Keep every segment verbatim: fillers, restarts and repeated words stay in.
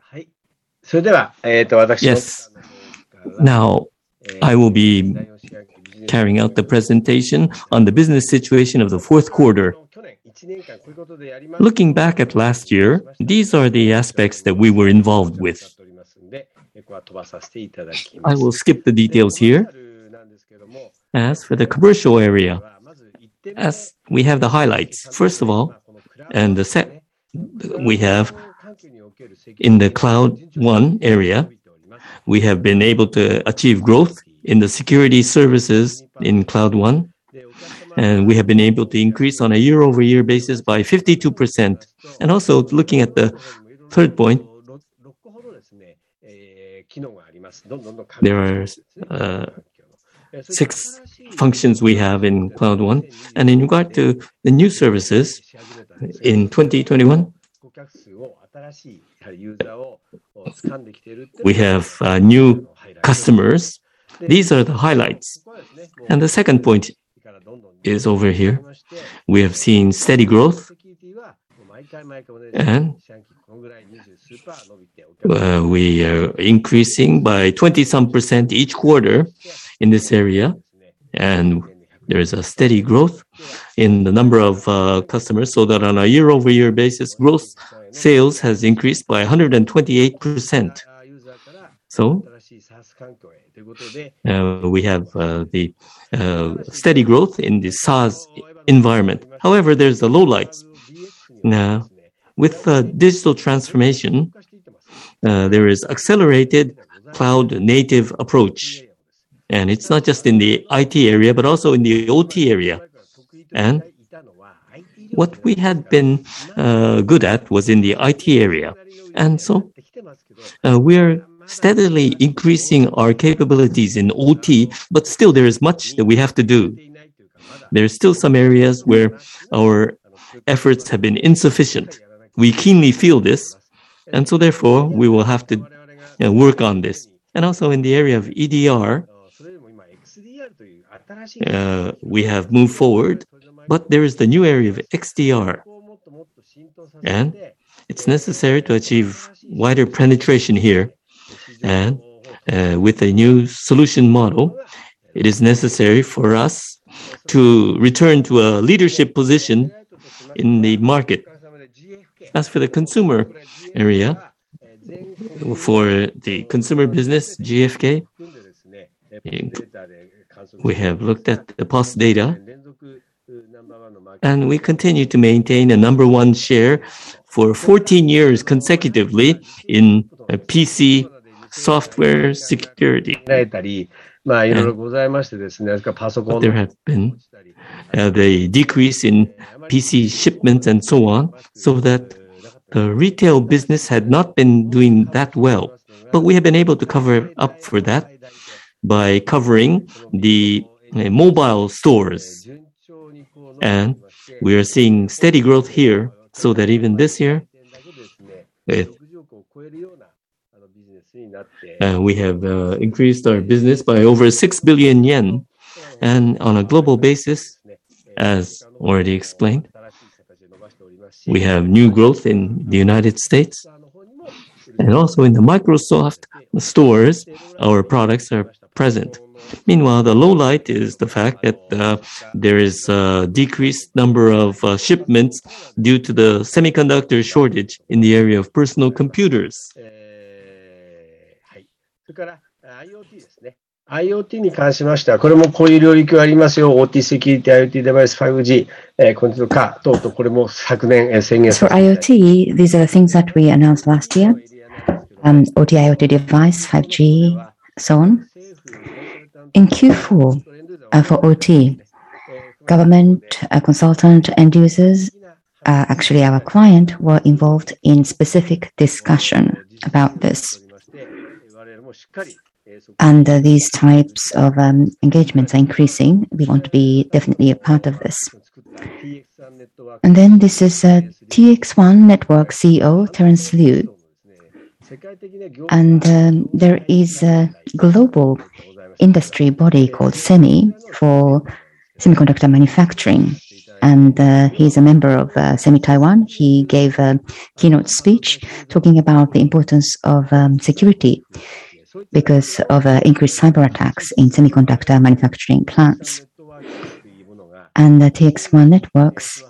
Yes. Now, I will be carrying out the presentation on the business situation of the fourth quarter. Looking back at last year, these are the aspects that we were involved with. I will skip the details here. As for the commercial area, as we have the highlights, first of all, and the set we have in the Cloud One area, we have been able to achieve growth in the security services in Cloud One, and we have been able to increase on a year-over-year basis by fifty-two percent. And also, looking at the third point, there are uh, six functions we have in Cloud One. And in regard to the new services, in twenty twenty-one, we have uh, new customers. These are the highlights. And the second point is over here. We have seen steady growth, and uh, we are increasing by twenty some percent each quarter in this area, and there is a steady growth in the number of uh, customers, so that on a year-over-year basis, gross sales has increased by one hundred twenty-eight percent. So uh, we have uh, the uh, steady growth in the SaaS environment. However, there's the lowlights. Now, with uh, digital transformation, uh, there is accelerated cloud-native approach. And it's not just in the I T area, but also in the O T area. And what we had been uh, good at was in the I T area. And so uh, we're steadily increasing our capabilities in O T, but still there is much that we have to do. There are still some areas where our efforts have been insufficient. We keenly feel this, and so therefore we will have to you know, work on this. And also in the area of E D R, uh, we have moved forward, but there is the new area of X D R, and it's necessary to achieve wider penetration here. And uh, with a new solution model, it is necessary for us to return to a leadership position in the market. As for the consumer area, for the consumer business, G F K, we have looked at the P O S data, and we continue to maintain a number one share for fourteen years consecutively in uh, P C software security. And there have been uh, the decrease in P C shipments and so on, so that the retail business had not been doing that well. But we have been able to cover up for that by covering the uh, mobile stores. And we are seeing steady growth here, so that even this year, with Uh, we have uh, increased our business by over six billion yen. And on a global basis, as already explained, we have new growth in the United States. And also in the Microsoft stores, our products are present. Meanwhile, the low light is the fact that uh, there is a decreased number of uh, shipments due to the semiconductor shortage in the area of personal computers. IoT に関しましては、これもこういう領域がありますよ。オーティー セキュリティ、IoT デバイス、ファイブジー、えー、コンテンツ化等々、これも昨年、えー、宣言されています。 For IoT, these are the things that we announced last year. Um, O T, IoT device, five G, so on. In Q four, uh, for O T, government, uh, consultant, end users, uh, actually our client, were involved in specific discussion about this. And uh, these types of um, engagements are increasing. We want to be definitely a part of this. And then this is uh, T X one Network C E O, Terence Liu. And um, there is a global industry body called SEMI for semiconductor manufacturing. and uh, he's a member of uh, SEMI-Taiwan. He gave a keynote speech talking about the importance of um, security because of uh, increased cyber attacks in semiconductor manufacturing plants. And the T X one networks,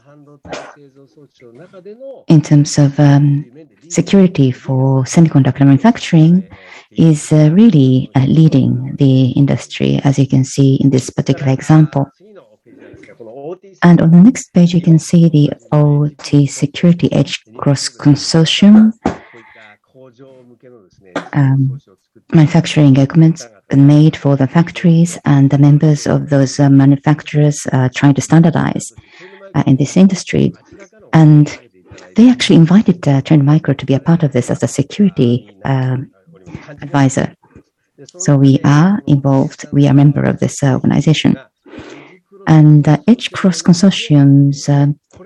in terms of um, security for semiconductor manufacturing, is uh, really uh, leading the industry, as you can see in this particular example. And on the next page, you can see the O T Security Edge Cross Consortium. Um, manufacturing equipment made for the factories, and the members of those uh, manufacturers uh, trying to standardize uh, in this industry. And they actually invited uh, Trend Micro to be a part of this as a security um, advisor. So we are involved, we are a member of this uh, organization. And uh, Edge Cross Consortium's uh,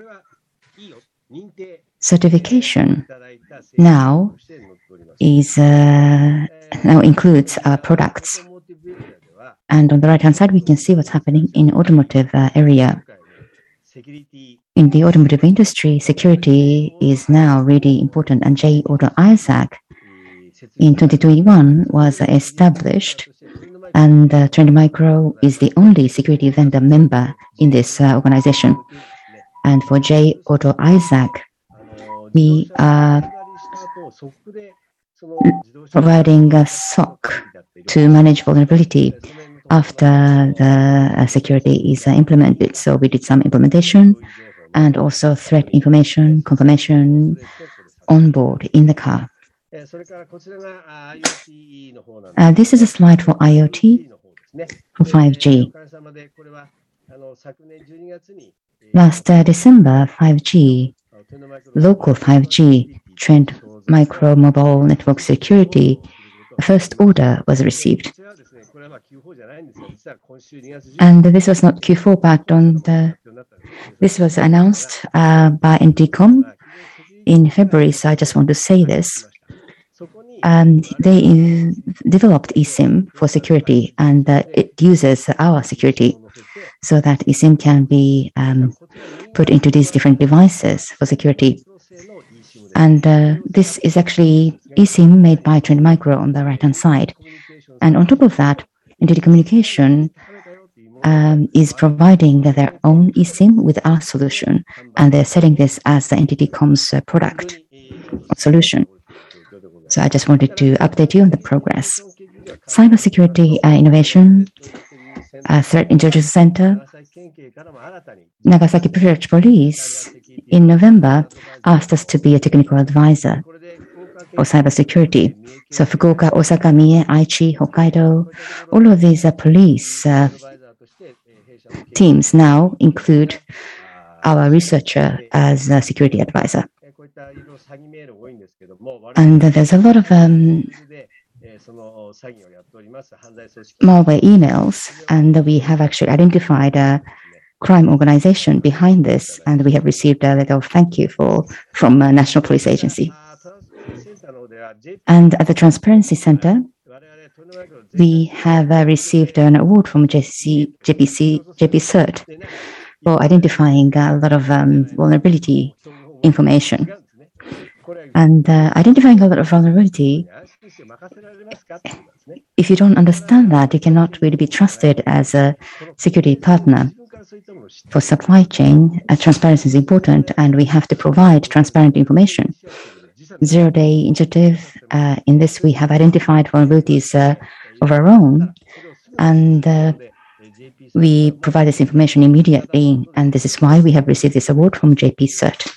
certification now is uh, now includes our products. And on the right hand side, we can see what's happening in automotive uh, area. In the automotive industry, security is now really important, and J Auto Isaac in twenty twenty-one was uh, established, and uh, Trend Micro is the only security vendor member in this uh, organization. And for J Auto Isaac, we are providing a S O C to manage vulnerability after the uh, security is uh, implemented. So we did some implementation and also threat information confirmation on board in the car. Uh, this is a slide for IoT for five G. Last uh, December, five G, local five G, Trend Micro Mobile Network Security, first order was received. And this was not Q four, but on the, this was announced uh, by N T Com in February, so I just want to say this. Um, they uh, developed eSIM for security, and uh, it uses our security so that eSIM can be um, put into these different devices for security. And uh, this is actually eSIM made by Trend Micro on the right-hand side. And on top of that, N T T Communication um, is providing their own eSIM with our solution, and they're selling this as the N T T Com's uh, product solution. So I just wanted to update you on the progress. Cybersecurity uh, Innovation uh, Threat Intelligence Center, Nagasaki Prefecture Police in November asked us to be a technical advisor for cybersecurity. So Fukuoka, Osaka, Mie, Aichi, Hokkaido, all of these uh, police uh, teams now include our researcher as a security advisor. And uh, there's a lot of um, malware emails, and we have actually identified a crime organization behind this, and we have received a letter of thank you for from a National Police Agency. And at the Transparency Center, we have uh, received an award from J C, J P C, J P CERT for identifying a lot of um, vulnerability information. And uh, identifying a lot of vulnerability, if you don't understand that, you cannot really be trusted as a security partner. For supply chain, uh, transparency is important, and we have to provide transparent information. Zero-day initiative, uh, in this we have identified vulnerabilities uh, of our own, and uh, we provide this information immediately, and this is why we have received this award from J P CERT.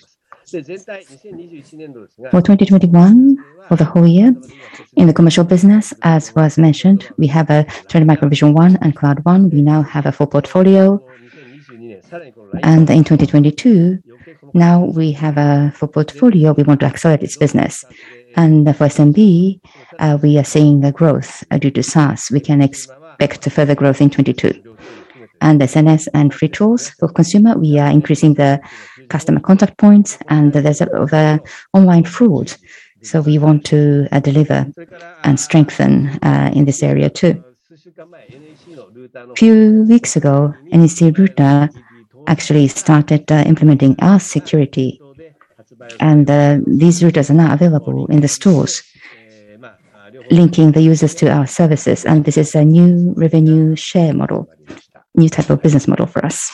For twenty twenty-one, for the whole year, in the commercial business, as was mentioned, we have a Trend Micro Vision One and Cloud One. We now have a full portfolio. And in twenty twenty-two, now we have a full portfolio. We want to accelerate its business. And for S M B, uh, we are seeing a growth uh, due to SaaS. We can expect further growth in twenty-two. And S N S and free tools for consumer, we are increasing the customer contact points, and there's a lot of uh, online fraud. So we want to uh, deliver and strengthen uh, in this area too. A few weeks ago, N E C Router actually started uh, implementing our security, and uh, these routers are now available in the stores, linking the users to our services. And this is a new revenue share model, new type of business model for us.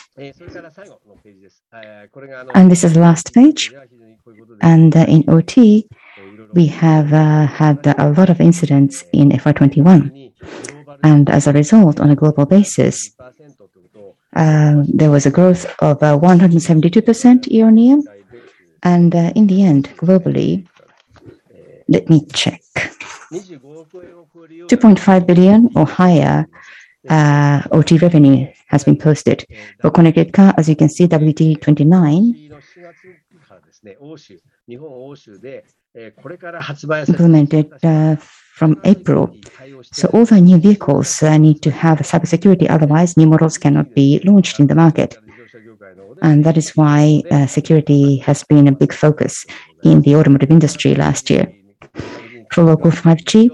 And this is the last page. And uh, in O T, we have uh, had a lot of incidents in F Y twenty-one. And as a result, on a global basis, uh, there was a growth of uh, one hundred seventy-two percent year on year. And uh, in the end, globally, let me check, two point five billion or higher uh, O T revenue has been posted. For connected car, as you can see, W T twenty-nine implemented uh, from April. So all the new vehicles uh, need to have cybersecurity, otherwise new models cannot be launched in the market. And that is why uh, security has been a big focus in the automotive industry last year. For local five G,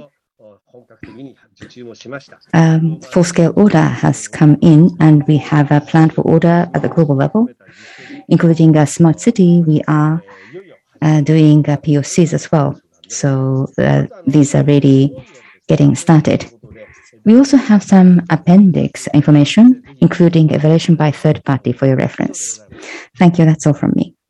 um, full-scale order has come in, and we have a plan for order at the global level, including a smart city. We are uh, doing uh, P O Cs as well. So uh, these are really getting started. We also have some appendix information, including evaluation by third party for your reference. Thank you. That's all from me.